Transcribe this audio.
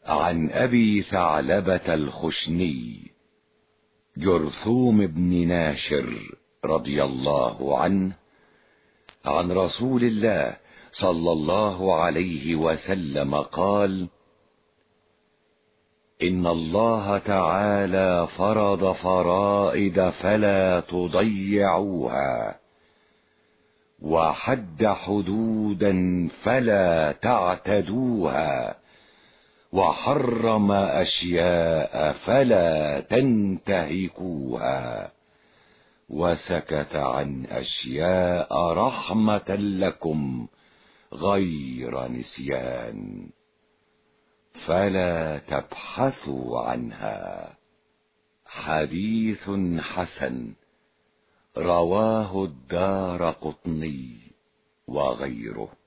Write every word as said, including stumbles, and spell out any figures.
عن أبي ثعلبة الخشني جرثوم بن ناشر رضي الله عنه عن رسول الله صلى الله عليه وسلم قال: إن الله تعالى فرض فرائض فلا تضيعوها، وحد حدودا فلا تعتدوها، وحرم أشياء فلا تنتهكوها، وسكت عن أشياء رحمة لكم غير نسيان، فلا تبحثوا عنها. حديث حسن رواه الدارقطني وغيره.